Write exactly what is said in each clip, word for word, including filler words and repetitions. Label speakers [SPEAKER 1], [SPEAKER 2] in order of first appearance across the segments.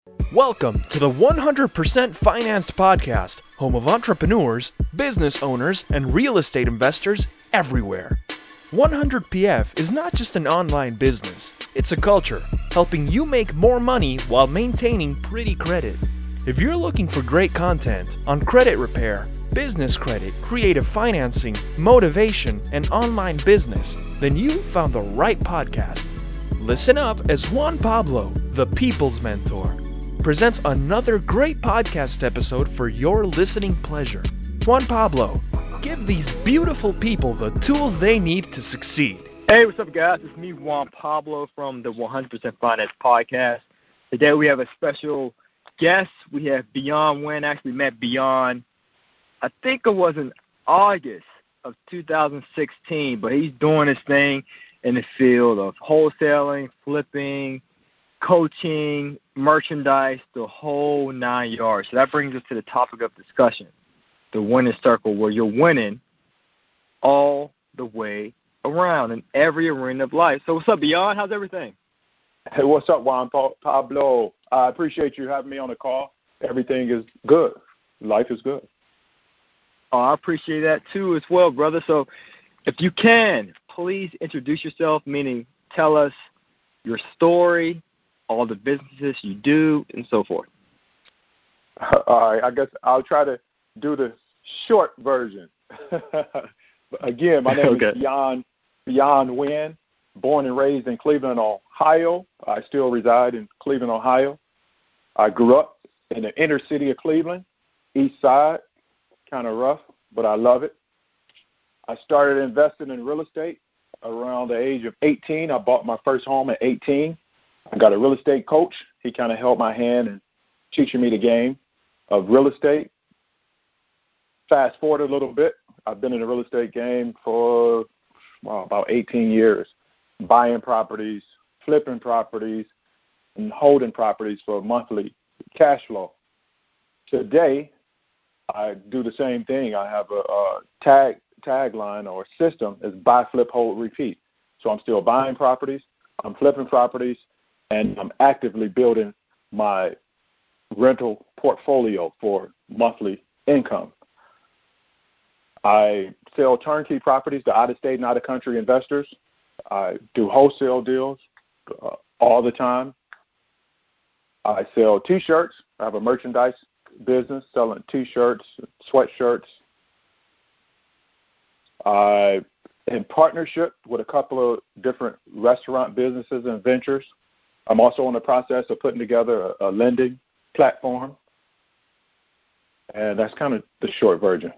[SPEAKER 1] Welcome to the one hundred percent Financed Podcast, home of entrepreneurs, business owners, and real estate investors everywhere. one hundred P F is not just an online business, it's a culture, helping you make more money while maintaining pretty credit. If you're looking for great content on credit repair, business credit, creative financing, motivation, and online business, then you found the right podcast. Listen up as Juan Pablo, the People's Mentor, presents another great podcast episode for your listening pleasure. Juan Pablo, give these beautiful people the tools they need to succeed.
[SPEAKER 2] Hey, what's up, guys? It's me, Juan Pablo, from the one hundred percent Finance Podcast. Today we have a special guest. We have Beyond Wynn. Actually met Beyond, I think it was in August of two thousand sixteen, but he's doing his thing in the field of wholesaling, flipping, coaching, merchandise, the whole nine yards. So that brings us to the topic of discussion, the winning circle, where you're winning all the way around in every arena of life. So what's up, Beyond? How's everything?
[SPEAKER 3] Hey, what's up, Juan Pablo? I appreciate you having me on the call. Everything is good. Life is good.
[SPEAKER 2] Oh, I appreciate that, too, as well, brother. So if you can, please introduce yourself, meaning tell us your story, all the businesses you do, and so forth.
[SPEAKER 3] All right, I guess I'll try to do the short version. Again, my name
[SPEAKER 2] okay.
[SPEAKER 3] is Beyond, Beyond Wynn, born and raised in Cleveland, Ohio. I still reside in Cleveland, Ohio. I grew up in the inner city of Cleveland, east side, kind of rough, but I love it. I started investing in real estate around the age of eighteen. I bought my first home at eighteen. I got a real estate coach. He kind of held my hand and teaching me the game of real estate. Fast forward a little bit. I've been in the real estate game for well, about eighteen years, buying properties, flipping properties, and holding properties for monthly cash flow. Today, I do the same thing. I have a, a tag tagline or system is buy, flip, hold, repeat. So I'm still buying properties, I'm flipping properties, and I'm actively building my rental portfolio for monthly income. I sell turnkey properties to out-of-state and out-of-country investors. I do wholesale deals uh, all the time. I sell T-shirts. I have a merchandise business selling T-shirts, sweatshirts. I in partnership with a couple of different restaurant businesses and ventures. I'm also in the process of putting together a, a lending platform. And that's kind of the short version.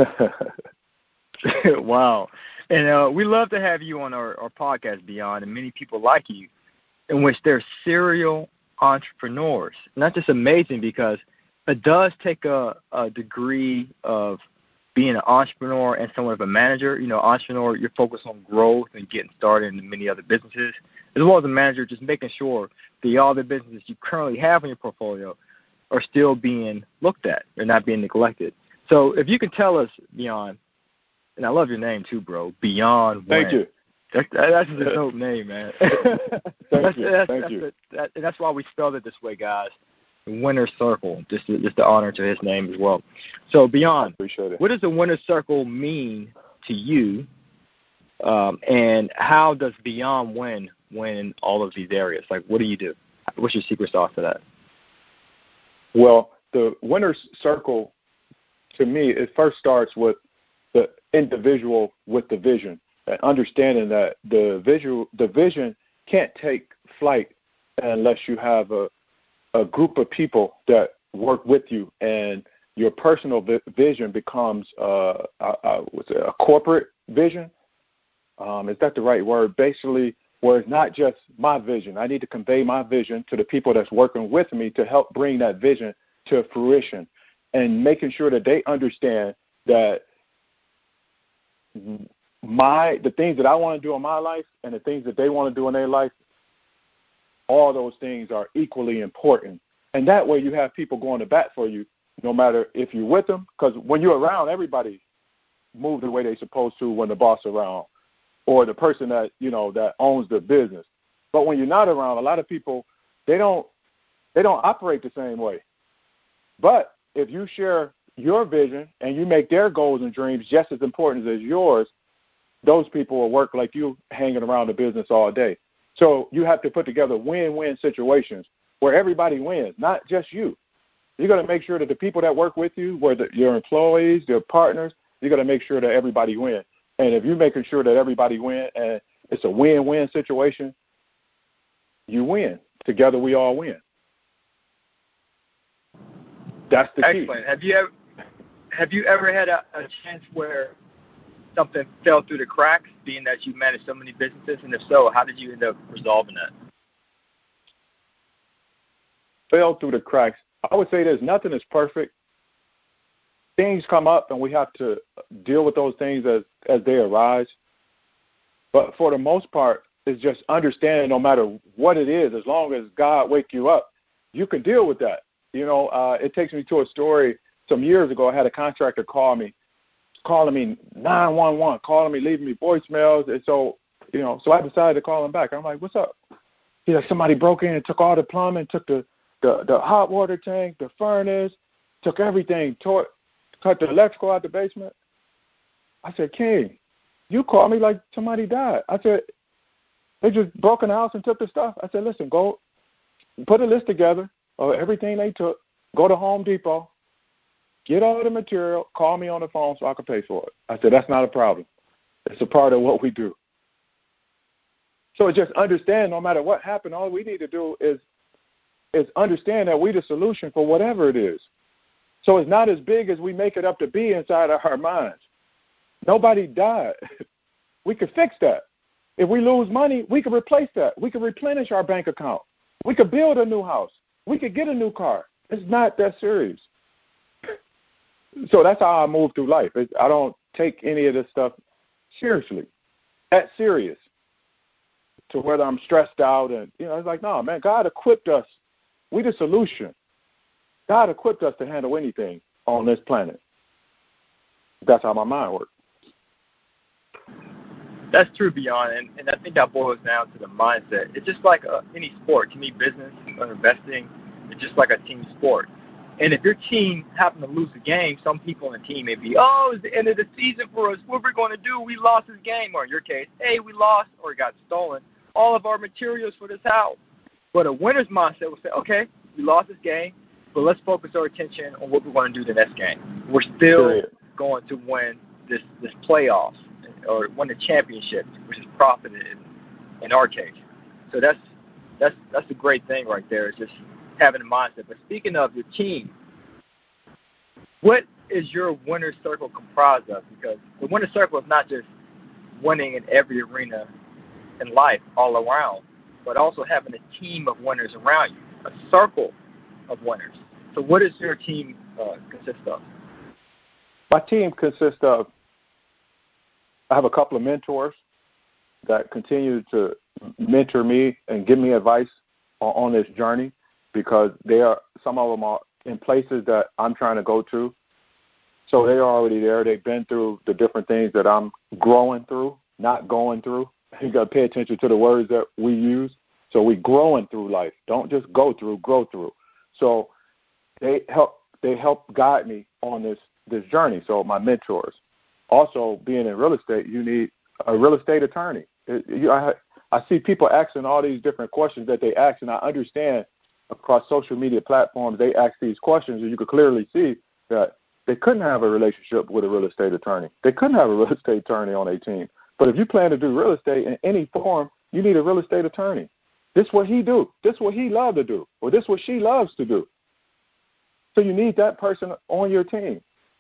[SPEAKER 2] Wow. And uh, we love to have you on our, our podcast, Beyond, and many people like you, in which they're serial entrepreneurs. And that's just amazing because it does take a, a degree of being an entrepreneur and somewhat of a manager. You know, entrepreneur, you're focused on growth and getting started in many other businesses, as well as a manager, just making sure that all the businesses you currently have in your portfolio are still being looked at. They're not being neglected. So if you can tell us, Beyond, and I love your name too, bro, Beyond Wynn.
[SPEAKER 3] Thank you.
[SPEAKER 2] That, that's just a dope name, man.
[SPEAKER 3] Thank
[SPEAKER 2] that's,
[SPEAKER 3] you.
[SPEAKER 2] That's,
[SPEAKER 3] Thank
[SPEAKER 2] that's
[SPEAKER 3] you.
[SPEAKER 2] A, that, and that's why we spelled it this way, guys. Winner's Circle, just to, just to honor to his name as well. So, Beyond, what does the Winner's Circle mean to you, um, and how does Beyond Wynn win in all of these areas? Like, what do you do? What's your secret sauce to that?
[SPEAKER 3] Well, the Winner's Circle, to me, it first starts with the individual with the vision, and understanding that the visual, the vision can't take flight unless you have a a group of people that work with you, and your personal vi- vision becomes uh, a, a, what's it, a corporate vision. Um, is that the right word? Basically, where it's not just my vision. I need to convey my vision to the people that's working with me to help bring that vision to fruition, and making sure that they understand that my the things that I want to do in my life and the things that they want to do in their life, all those things are equally important. And that way you have people going to bat for you no matter if you're with them. Because when you're around, everybody moves the way they're supposed to when the boss is around or the person that, you know, that owns the business. But when you're not around, a lot of people, they don't They don't operate the same way. But if you share your vision and you make their goals and dreams just as important as yours, those people will work like you hanging around the business all day. So you have to put together win-win situations where everybody wins, not just you. You're going to make sure that the people that work with you, whether your employees, your partners, you're going to make sure that everybody wins. And if you're making sure that everybody wins and it's a win-win situation, you win. Together we all win. That's the key.
[SPEAKER 2] Excellent. Have you ever, have you ever had a, a chance where something fell through the cracks, being that you manage so many businesses? And if so, how did you end up resolving that?
[SPEAKER 3] Fell through the cracks. I would say there's nothing is perfect. Things come up, and we have to deal with those things as, as they arise. But for the most part, it's just understanding no matter what it is, as long as God wake you up, you can deal with that. You know, uh, it takes me to a story. Some years ago, I had a contractor call me, calling me nine one one, calling me, leaving me voicemails. And so, you know, so I decided to call him back. I'm like, what's up? He's like, somebody broke in and took all the plumbing, took the, the, the hot water tank, the furnace, took everything, tore, cut the electrical out the basement. I said, King, you called me like somebody died. I said, they just broke in the house and took the stuff. I said, listen, go put a list together of everything they took, go to Home Depot, get all the material, call me on the phone so I can pay for it. I said, that's not a problem. It's a part of what we do. So just understand no matter what happened, all we need to do is is understand that we're the solution for whatever it is. So it's not as big as we make it up to be inside of our minds. Nobody died. We could fix that. If we lose money, we could replace that. We could replenish our bank account. We could build a new house. We could get a new car. It's not that serious. So that's how I move through life. It's, I don't take any of this stuff seriously, that serious, to whether I'm stressed out. And, you know, it's like, no, man, God equipped us. We the solution. God equipped us to handle anything on this planet. That's how my mind works.
[SPEAKER 2] That's true, Beyond, and, and I think that boils down to the mindset. It's just like uh, any sport. To me, business or investing, it's just like a team sport. And if your team happen to lose a game, some people on the team may be, oh, it's the end of the season for us. What we're going to do? We lost this game. Or in your case, hey, we lost or got stolen all of our materials for this house. But a winner's mindset will say, okay, we lost this game, but let's focus our attention on what we're going to do the next game. We're still
[SPEAKER 3] Period.
[SPEAKER 2] going to win this, this playoffs or win the championship, which is profited in, in our case. So that's that's that's a great thing right there, is just having a mindset. But speaking of your team, what is your winner's circle comprised of? Because the winner's circle is not just winning in every arena in life all around, but also having a team of winners around you, a circle of winners. So what does your team uh, consist of?
[SPEAKER 3] My team consists of, I have a couple of mentors that continue to mentor me and give me advice on, on this journey, because they are, some of them are in places that I'm trying to go to. So they're already there. They've been through the different things that I'm growing through, not going through. You got to pay attention to the words that we use. So we growing through life. Don't just go through, grow through. So they help they help guide me on this, this journey. So my mentors. Also, being in real estate, you need a real estate attorney. It, you, I, I see people asking all these different questions that they ask, and I understand across social media platforms they ask these questions, and you can clearly see that they couldn't have a relationship with a real estate attorney. They couldn't have a real estate attorney on their team. But if you plan to do real estate in any form, you need a real estate attorney. This is what he do. This is what he loves to do. Or this is what she loves to do. So you need that person on your team.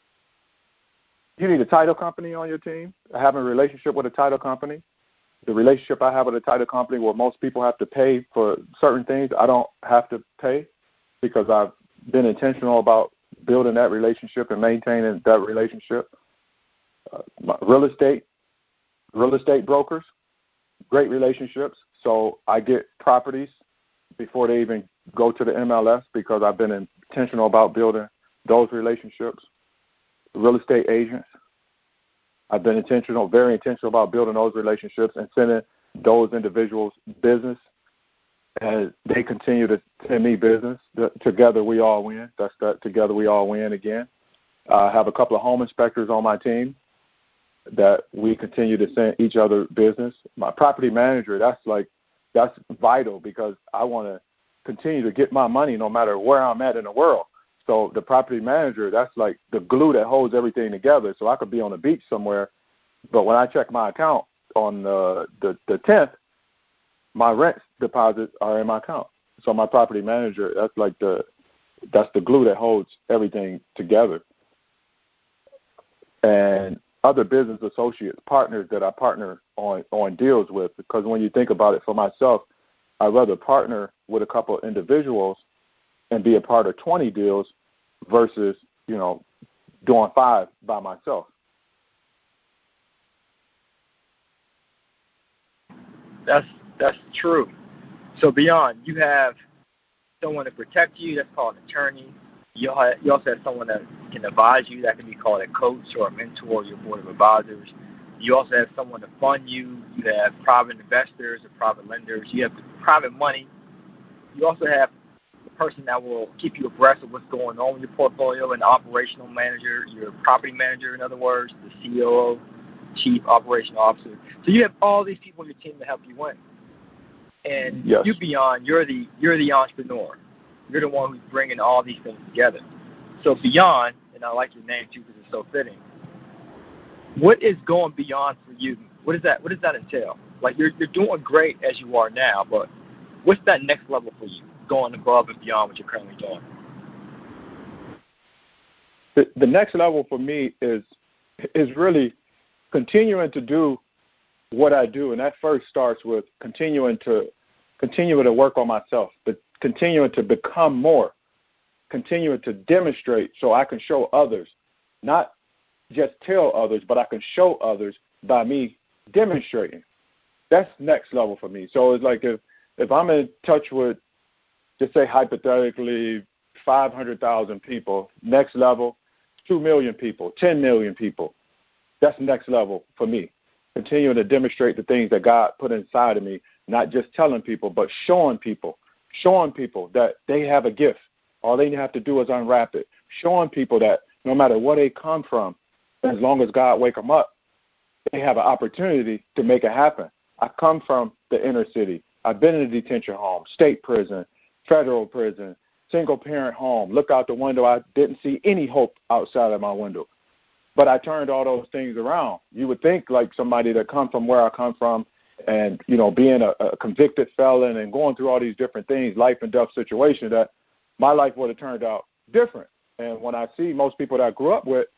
[SPEAKER 3] You need a title company on your team, having a relationship with a title company. The relationship I have with a title company, where most people have to pay for certain things, I don't have to pay, because I've been intentional about building that relationship and maintaining that relationship. Uh, my real estate, real estate brokers, great relationships. So I get properties before they even go to the M L S, because I've been intentional about building those relationships. Real estate agents, I've been intentional, very intentional about building those relationships and sending those individuals business. and they continue to send me business. The, together we all win. That's that. Together we all win again. I have a couple of home inspectors on my team that we continue to send each other business. My property manager, that's like, that's vital because I want to continue to get my money no matter where I'm at in the world. So the property manager, that's like the glue that holds everything together. So I could be on the beach somewhere, but when I check my account on the the, the tenth, my rent deposits are in my account. So my property manager, that's like the that's the glue that holds everything together. And other business associates, partners that I partner on, on deals with, because when you think about it for myself, I'd rather partner with a couple of individuals and be a part of twenty deals versus, you know, doing five by myself.
[SPEAKER 2] That's that's true. So beyond, you have someone to protect you, that's called an attorney. You also have someone that can advise you, that can be called a coach or a mentor, your board of advisors. You also have someone to fund you. You have private investors or private lenders. You have private money. You also have the person that will keep you abreast of what's going on with your portfolio, an operational manager, your property manager, in other words, the C O O, chief operational officer. So you have all these people on your team to help you win. And
[SPEAKER 3] yes.
[SPEAKER 2] you beyond, you're the you're the entrepreneur. You're the one who's bringing all these things together. So beyond, and I like your name too because it's so fitting. What is going beyond for you? What does that What does that entail? Like you're you're doing great as you are now, but what's that next level for you? Going above and beyond what you're currently doing.
[SPEAKER 3] The, the next level for me is is really continuing to do what I do, and that first starts with continuing to continuing to work on myself, but continuing to become more, continuing to demonstrate so I can show others, not just tell others, but I can show others by me demonstrating. That's next level for me. So it's like if, if I'm in touch with, just say hypothetically, five hundred thousand people, next level, two million people, ten million people, that's next level for me. Continuing to demonstrate the things that God put inside of me, not just telling people, but showing people, showing people that they have a gift. All they have to do is unwrap it. Showing people that no matter where they come from, as long as God wake them up, they have an opportunity to make it happen. I come from the inner city. I've been in a detention home, state prison, federal prison, single-parent home. Look out the window. I didn't see any hope outside of my window. But I turned all those things around. You would think like somebody that come from where I come from and, you know, being a, a convicted felon and going through all these different things, life and death situation, that my life would have turned out different. And when I see most people that I grew up with,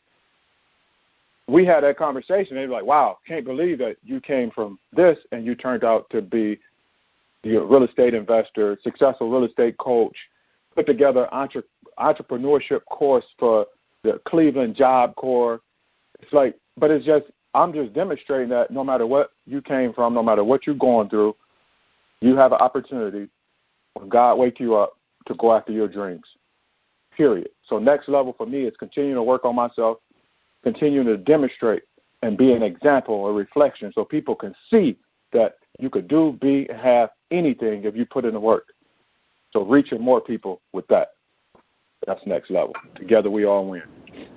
[SPEAKER 3] we had that conversation. They'd be like, wow, can't believe that you came from this and you turned out to be a real estate investor, successful real estate coach, put together entre- entrepreneurship course for the Cleveland Job Corps. It's like, but it's just, I'm just demonstrating that no matter what you came from, no matter what you're going through, you have an opportunity when God wake you up to go after your dreams, period. So next level for me is continuing to work on myself, continuing to demonstrate and be an example, a reflection, so people can see that you could do, be, and have anything if you put in the work. So reaching more people with that. That's next level. Together we all win.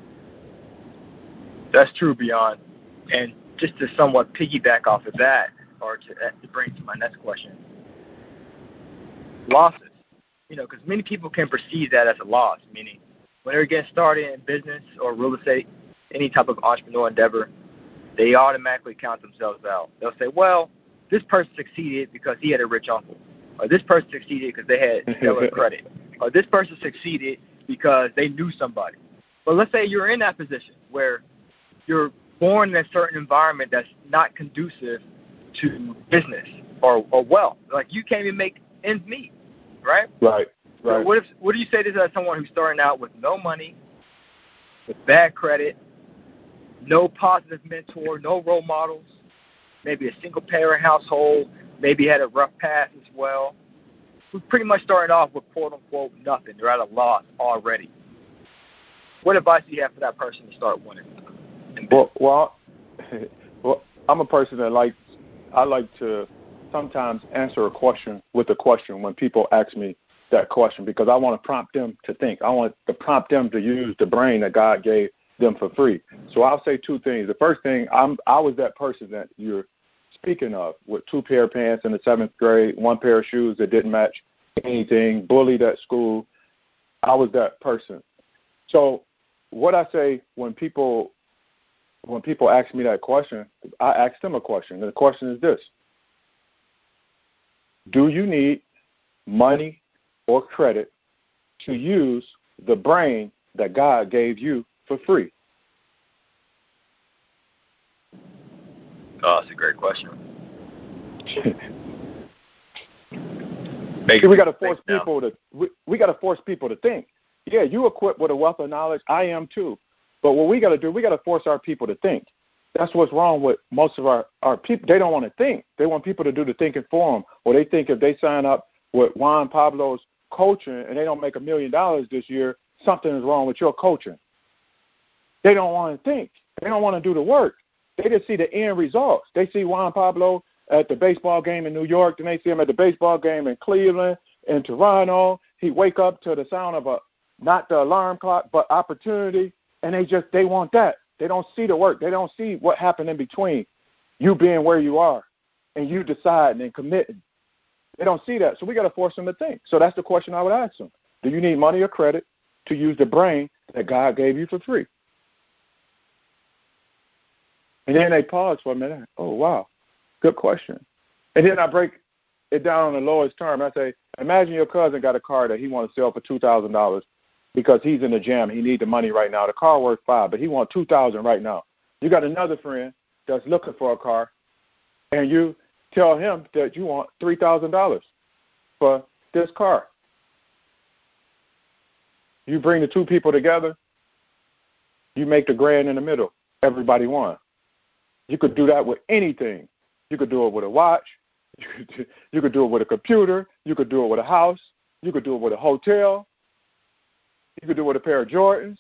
[SPEAKER 2] That's true, Beyond. And just to somewhat piggyback off of that, or to, to bring to my next question, losses. You know, because many people can perceive that as a loss, meaning when they're getting started in business or real estate, any type of entrepreneur endeavor, they automatically count themselves out. They'll say, well, this person succeeded because he had a rich uncle, or this person succeeded because they had stellar credit, or this person succeeded because they knew somebody. But let's say you're in that position where you're born in a certain environment that's not conducive to business or, or wealth. Like you can't even make ends meet, right?
[SPEAKER 3] Right, right.
[SPEAKER 2] So what if what do you say to that someone who's starting out with no money, with bad credit, no positive mentor, no role models, maybe a single-parent household, maybe had a rough past as well, who's pretty much starting off with quote-unquote nothing. They're at a loss already. What advice do you have for that person to start winning?
[SPEAKER 3] Well, well, well, I'm a person that likes, I like to sometimes answer a question with a question when people ask me that question, because I want to prompt them to think. I want to prompt them to use the brain that God gave them for free. So I'll say two things. The first thing, I'm, I was that person that you're speaking of, with two pair of pants in the seventh grade, one pair of shoes that didn't match anything, bullied at school. I was that person. So what I say when people when people ask me that question, I ask them a question. And the question is this: do you need money or credit to use the brain that God gave you for free?
[SPEAKER 2] Oh, that's a great question.
[SPEAKER 3] See, we got to force people to we, we got to force people to think. Yeah, you equipped with a wealth of knowledge. I am too. But what we got to do, we got to force our people to think. That's what's wrong with most of our, our people. They don't want to think. They want people to do the thinking for them. Or they think if they sign up with Juan Pablo's coaching and they don't make a million dollars this year, something is wrong with your coaching. They don't want to think. They don't want to do the work. They just see the end results. They see Juan Pablo at the baseball game in New York, then they see him at the baseball game in Cleveland, in Toronto. He wake up to the sound of a, not the alarm clock, but opportunity, and they just, they want that. They don't see the work. They don't see what happened in between you being where you are and you deciding and committing. They don't see that. So we got to force them to think. So that's the question I would ask them. Do you need money or credit to use the brain that God gave you for free? And then they pause for a minute. Oh, wow. Good question. And then I break it down on the lowest term. I say, imagine your cousin got a car that he wants to sell for two thousand dollars because he's in the jam. He needs the money right now. The car worth five, but he wants two thousand dollars right now. You got another friend that's looking for a car, and you tell him that you want three thousand dollars for this car. You bring the two people together, you make the grand in the middle. Everybody won. You could do that with anything. You could do it with a watch. You could, do, you could do it with a computer. You could do it with a house. You could do it with a hotel. You could do it with a pair of Jordans.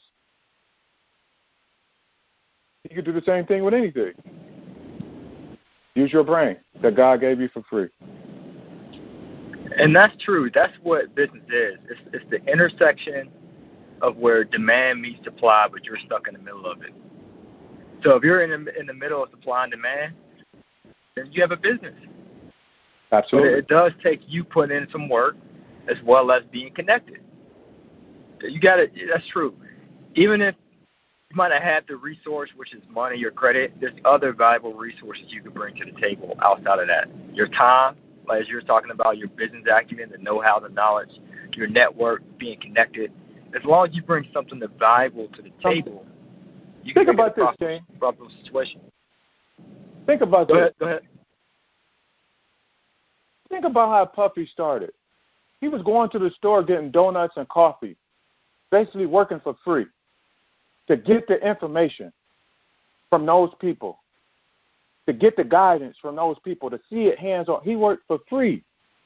[SPEAKER 3] You could do the same thing with anything. Use your brain that God gave you for free.
[SPEAKER 2] And that's true. That's what business is. It's, it's the intersection of where demand meets supply, but you're stuck in the middle of it. So if you're in the, in the middle of supply and demand, then you have a business.
[SPEAKER 3] Absolutely.
[SPEAKER 2] But it does take you putting in some work as well as being connected. You got it. That's true. Even if you might not have the resource, which is money or credit, there's other valuable resources you can bring to the table outside of that. Your time, like as you're talking about, your business acumen, the know-how, the knowledge, your network, being connected. As long as you bring something that's valuable to the table, you
[SPEAKER 3] Think
[SPEAKER 2] can
[SPEAKER 3] about this,
[SPEAKER 2] proper,
[SPEAKER 3] King.
[SPEAKER 2] proper situation.
[SPEAKER 3] Think about
[SPEAKER 2] Go
[SPEAKER 3] this.
[SPEAKER 2] ahead, go ahead.
[SPEAKER 3] Think about how Puffy started. He was going to the store getting donuts and coffee, basically working for free to get the information from those people, to get the guidance from those people, to see it hands-on. He worked for free.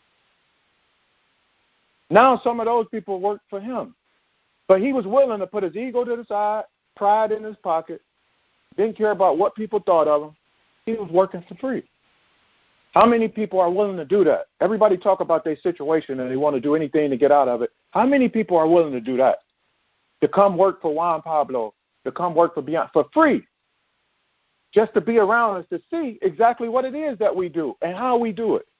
[SPEAKER 3] Now some of those people work for him. But he was willing to put his ego to the side, pride in his pocket, didn't care about what people thought of him. He was working for free. How many people are willing to do that? Everybody talk about their situation and they want to do anything to get out of it. How many people are willing to do that? To come work for Juan Pablo, to come work for Beyond for free, just to be around us to see exactly what it is that we do and how we do it.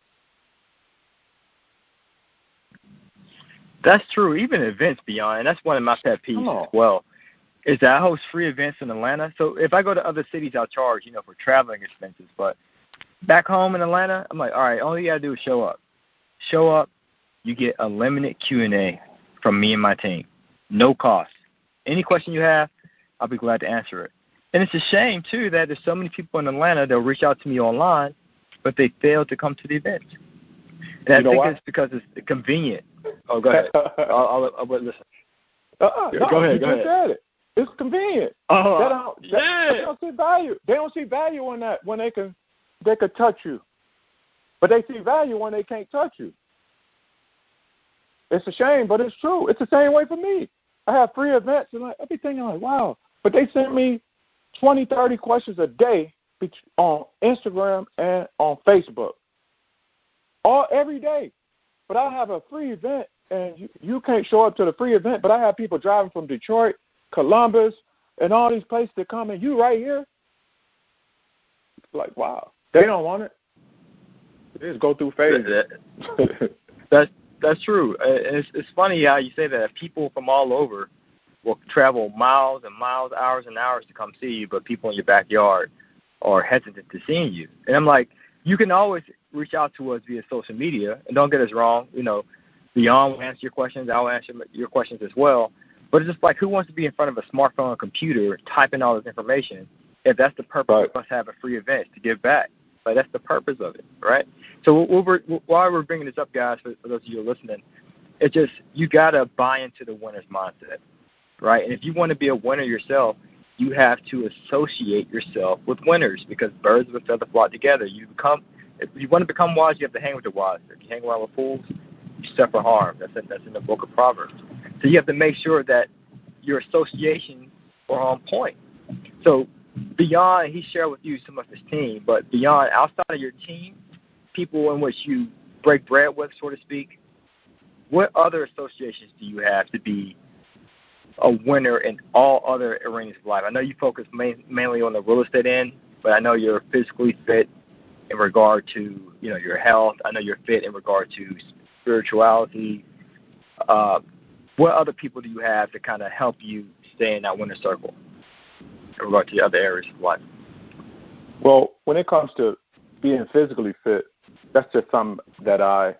[SPEAKER 2] That's true. Even events Beyond, and that's one of my pet peeves as well, is that I host free events in Atlanta. So if I go to other cities, I'll charge, you know, for traveling expenses. But back home in Atlanta, I'm like, all right, all you got to do is show up. Show up, you get a limited Q and A from me and my team. No cost. Any question you have, I'll be glad to answer it. And it's a shame, too, that there's so many people in Atlanta that will reach out to me online, but they fail to come to the event. And I
[SPEAKER 3] you know
[SPEAKER 2] think
[SPEAKER 3] why?
[SPEAKER 2] it's because it's convenient. Oh, go ahead. I'll, I'll, I'll, I'll listen.
[SPEAKER 3] Uh-uh,
[SPEAKER 2] Yeah,
[SPEAKER 3] no,
[SPEAKER 2] go ahead.
[SPEAKER 3] You
[SPEAKER 2] Go
[SPEAKER 3] just
[SPEAKER 2] ahead.
[SPEAKER 3] said it. It's convenient.
[SPEAKER 2] Oh,
[SPEAKER 3] they don't, they,
[SPEAKER 2] yeah.
[SPEAKER 3] they don't see value. They don't see value in that when they can, they can touch you, but they see value when they can't touch you. It's a shame, but it's true. It's the same way for me. I have free events, and like, I be thinking like, wow. But they send me twenty, thirty questions a day on Instagram and on Facebook. all every day. But I have a free event, and you, you can't show up to the free event, but I have people driving from Detroit, Columbus, and all these places to come, and you right here? Like, wow. They don't want it. They just go through phases.
[SPEAKER 2] That's, that's true. It's, it's funny how you say that. People from all over will travel miles and miles, hours and hours to come see you, but people in your backyard are hesitant to seeing you. And I'm like, you can always reach out to us via social media, and don't get us wrong, you know, Beyond will answer your questions, I'll answer your questions as well. But it's just like, who wants to be in front of a smartphone or computer typing all this information if that's the purpose
[SPEAKER 3] right.
[SPEAKER 2] of us having free events, to give back? Like, that's the purpose of it, right? So we'll, we'll, while we're bringing this up, guys, for, for those of you who are listening, it's just you got to buy into the winner's mindset, right? And if you want to be a winner yourself, you have to associate yourself with winners, because birds of a feather flock together. You become, if you want to become wise, you have to hang with the wise. If you hang around with fools, you suffer harm. That's in, that's in the book of Proverbs. So you have to make sure that your associations are on point. So beyond, he shared with you some of his team, but beyond, outside of your team, people in which you break bread with, so to speak, what other associations do you have to be a winner in all other arenas of life? I know you focus main, mainly on the real estate end, but I know you're physically fit in regard to, you know, your health. I know you're fit in regard to spirituality. Uh, what other people do you have to kind of help you stay in that winner circle in regard to the other areas of life?
[SPEAKER 3] Well, when it comes to being physically fit, that's just something that I,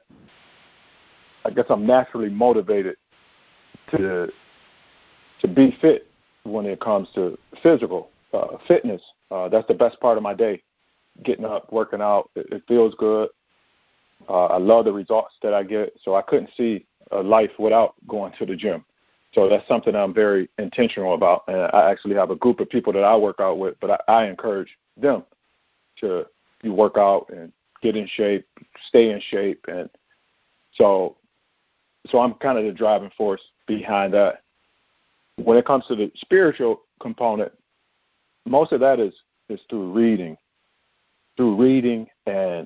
[SPEAKER 3] I guess I'm naturally motivated to to be fit when it comes to physical uh, fitness. Uh, that's the best part of my day, getting up, working out. It, it feels good. Uh, I love the results that I get, so I couldn't see a life without going to the gym. So that's something I'm very intentional about, and I actually have a group of people that I work out with, but I, I encourage them to you work out and get in shape, stay in shape, and so so I'm kind of the driving force behind that. When it comes to the spiritual component, most of that is, is through reading, through reading and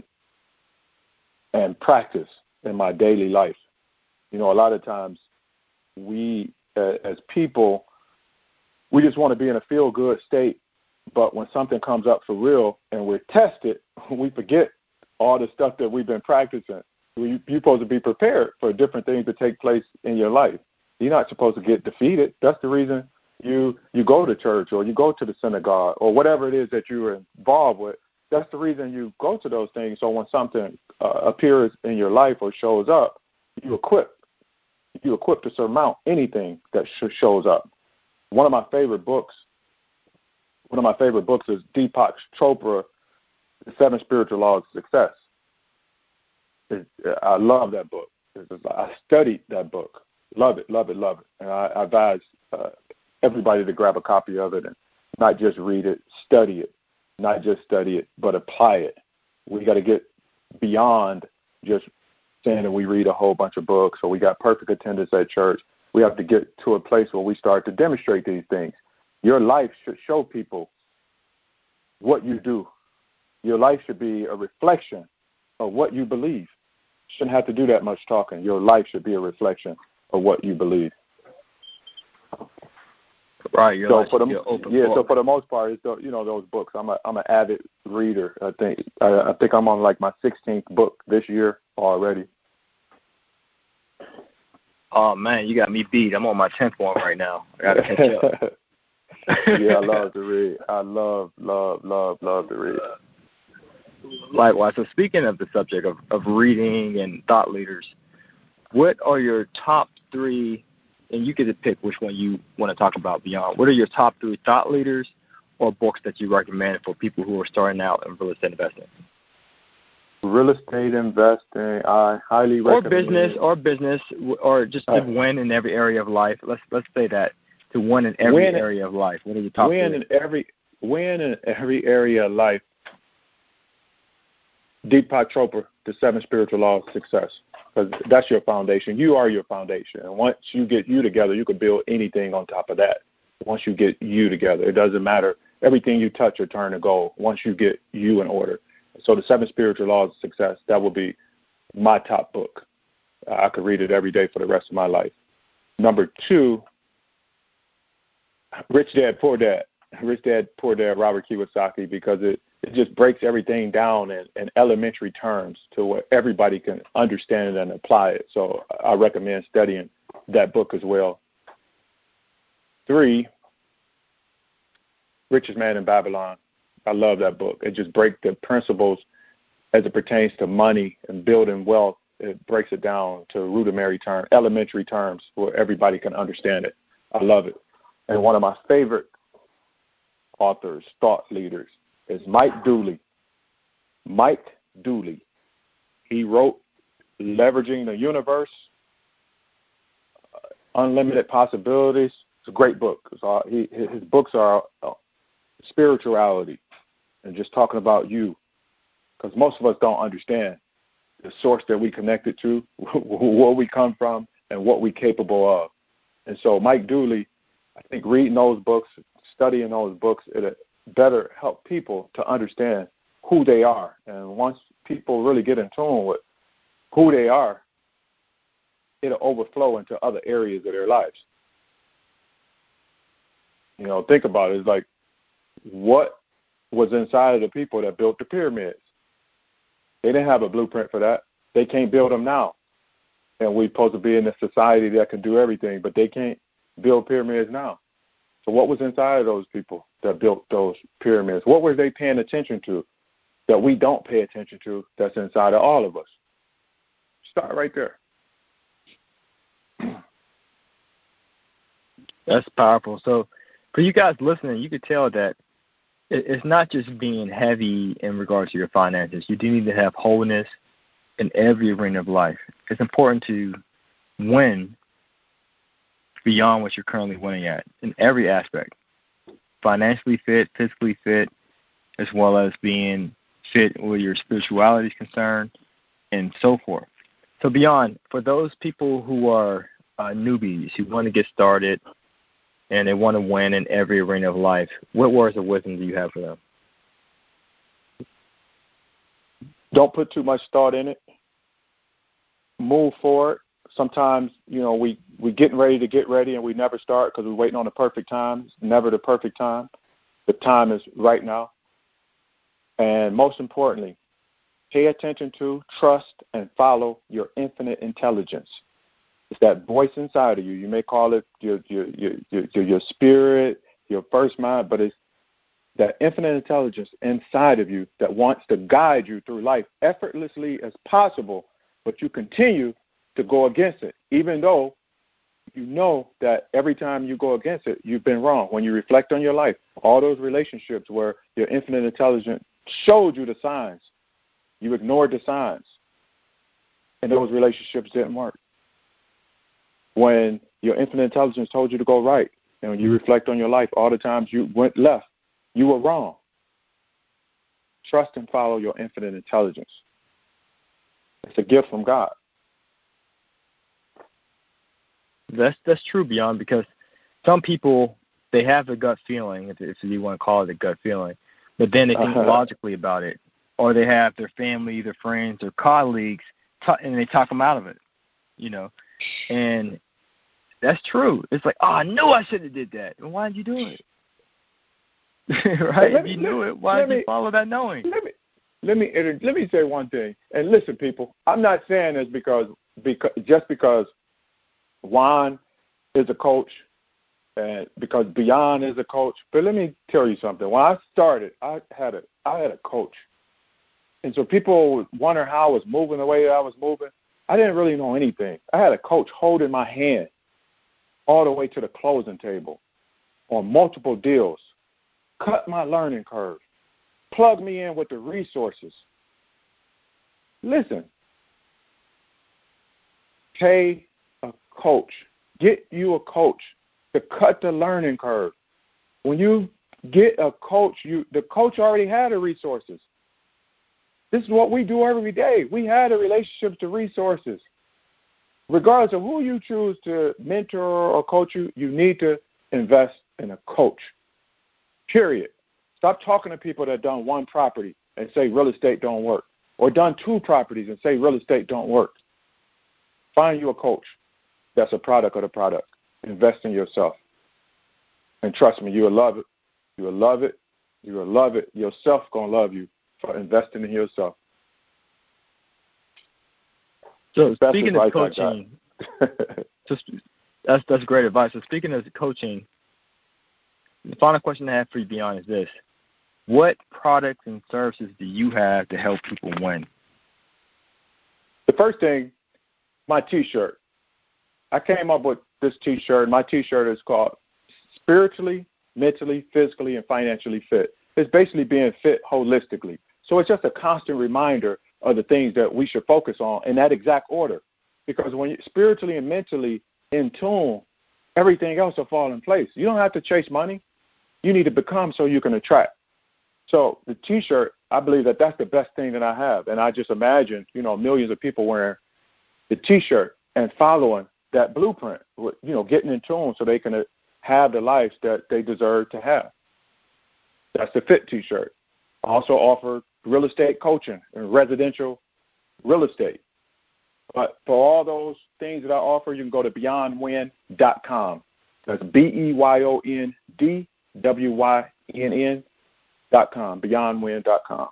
[SPEAKER 3] and practice in my daily life. You know, a lot of times we, uh, as people, we just want to be in a feel-good state, but when something comes up for real and we're tested, we forget all the stuff that we've been practicing. You're supposed to be prepared for different things to take place in your life. You're not supposed to get defeated. That's the reason you you go to church or you go to the synagogue or whatever it is that you're involved with. That's the reason you go to those things. So when something uh, appears in your life or shows up, you equip. You equip to surmount anything that sh- shows up. One of my favorite books, one of my favorite books is Deepak Chopra, The Seven Spiritual Laws of Success. It, I love that book. I studied that book. Love it, love it, love it. And I, I advise uh, everybody to grab a copy of it and not just read it, study it. Not just study it, but apply it. We got to get beyond just saying that we read a whole bunch of books or we got perfect attendance at church. We have to get to a place where we start to demonstrate these things. Your life should show people what you do. Your life should be a reflection of what you believe. Shouldn't have to do that much talking. Your life should be a reflection of what you believe.
[SPEAKER 2] Right. Your
[SPEAKER 3] so
[SPEAKER 2] life
[SPEAKER 3] for the yeah.
[SPEAKER 2] book.
[SPEAKER 3] So for the most part, it's the, you know those books. I'm a I'm an avid reader. I think I, I think I'm on like my sixteenth book this year already.
[SPEAKER 2] Oh man, you got me beat. I'm on my tenth one right now. I gotta catch up.
[SPEAKER 3] Yeah, I love to read. I love love love love to read.
[SPEAKER 2] Likewise. So speaking of the subject of, of reading and thought leaders, what are your top three? And you get to pick which one you want to talk about beyond. What are your top three thought leaders or books that you recommend for people who are starting out in real estate investing?
[SPEAKER 3] Real estate investing, I highly
[SPEAKER 2] or
[SPEAKER 3] recommend.
[SPEAKER 2] business, or business, or just to uh, win in every area of life. Let's let's say that to win in every win, area of life. What are your top
[SPEAKER 3] win
[SPEAKER 2] three?
[SPEAKER 3] in every win in every area of life. Deepak Chopra, The Seven Spiritual Laws of Success. Because that's your foundation. You are your foundation. And once you get you together, you can build anything on top of that. Once you get you together, it doesn't matter. Everything you touch or turn to gold once you get you in order. So the seven spiritual laws of success, that will be my top book. I could read it every day for the rest of my life. Number two, Rich Dad, Poor Dad. Rich Dad, Poor Dad, Robert Kiyosaki, because it, it just breaks everything down in, in elementary terms to where everybody can understand it and apply it. So I recommend studying that book as well. Three, Richest Man in Babylon. I love that book. It just breaks the principles as it pertains to money and building wealth. It breaks it down to rudimentary terms, elementary terms, where everybody can understand it. I love it. And one of my favorite authors, thought leaders, is Mike Dooley. Mike Dooley. He wrote Leveraging the Universe, Unlimited Possibilities. It's a great book. So he, his books are uh, spirituality and just talking about you, because most of us don't understand the source that we connected to, where we come from, and what we're capable of. And so Mike Dooley, I think reading those books, studying those books, it'll better help people to understand who they are. And once people really get in tune with who they are, it'll overflow into other areas of their lives. You know, think about it. It's like, what was inside of the people that built the pyramids? They didn't have a blueprint for that. They can't build them now. And we're supposed to be in a society that can do everything, but they can't build pyramids now. So what was inside of those people that built those pyramids? What were they paying attention to that we don't pay attention to that's inside of all of us? Start right there.
[SPEAKER 2] That's powerful. So for you guys listening, you could tell that it's not just being heavy in regards to your finances. You do need to have wholeness in every arena of life. It's important to win beyond what you're currently winning at in every aspect. Financially fit, physically fit, as well as being fit where your spirituality is concerned, and so forth. So beyond, for those people who are uh, newbies, who want to get started, and they want to win in every arena of life, what words of wisdom do you have for them?
[SPEAKER 3] Don't put too much thought in it. Move forward. Sometimes, you know, we, we getting ready to get ready and we never start because we're waiting on the perfect time. It's never the perfect time. The time is right now. And most importantly, pay attention to, trust, and follow your infinite intelligence. It's that voice inside of you. You may call it your your your your, your spirit, your first mind, but it's that infinite intelligence inside of you that wants to guide you through life effortlessly as possible, but you continue to go against it, even though you know that every time you go against it, you've been wrong. When you reflect on your life, all those relationships where your infinite intelligence showed you the signs, you ignored the signs, and those relationships didn't work. When your infinite intelligence told you to go right, and when you reflect on your life, all the times you went left, you were wrong. Trust and follow your infinite intelligence. It's a gift from God.
[SPEAKER 2] That's that's true, Beyond, because some people, they have a gut feeling, if, if you want to call it a gut feeling, but then they think uh-huh. logically about it, or they have their family, their friends, their colleagues, t- and they talk them out of it, you know, and that's true. It's like, oh, I knew I shouldn't have did that. And why did you do it? Right?
[SPEAKER 3] Me,
[SPEAKER 2] if you knew it, why did
[SPEAKER 3] me,
[SPEAKER 2] you follow that knowing?
[SPEAKER 3] Let me let me let me say one thing. And listen, people, I'm not saying this because because just because Juan is a coach and because Beyond is a coach. But let me tell you something. When I started, I had a I had a coach, and so people would wonder how I was moving the way I was moving. I didn't really know anything. I had a coach holding my hand all the way to the closing table on multiple deals, cut my learning curve, plug me in with the resources. Listen, pay a coach. Get you a coach to cut the learning curve. When you get a coach, you the coach already had the resources. This is what we do every day. We had the relationships to resources. Regardless of who you choose to mentor or coach you, you need to invest in a coach, period. Stop talking to people that done one property and say real estate don't work. or done two properties and say real estate don't work. Find you a coach that's a product of the product. Invest in yourself. And trust me, you will love it. You will love it. You will love it. Yourself going to love you for investing in yourself.
[SPEAKER 2] So speaking of coaching, just that's that's great advice. So speaking of coaching, the final question I have for you, Beyond, is this: what products and services do you have to help people win?
[SPEAKER 3] The first thing, my T-shirt. I came up with this T-shirt. My T-shirt is called Spiritually, Mentally, Physically, and Financially Fit. It's basically being fit holistically. So it's just a constant reminder of the things that we should focus on in that exact order. Because when you're spiritually and mentally in tune, everything else will fall in place. You don't have to chase money. You need to become so you can attract. So the T-shirt, I believe that that's the best thing that I have. And I just imagine, you know, millions of people wearing the T-shirt and following that blueprint, you know, getting in tune so they can have the lives that they deserve to have. That's the Fit T-shirt. I also offer real estate coaching and residential real estate. But for all those things that I offer, you can go to beyond win dot com. That's B E Y O N D W Y N N dot com, beyond win dot com.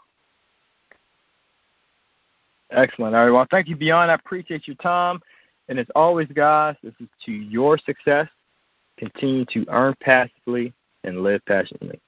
[SPEAKER 2] Excellent. All right. Well, thank you, Beyond. I appreciate your time. And as always, guys, this is to your success. Continue to earn passively and live passionately.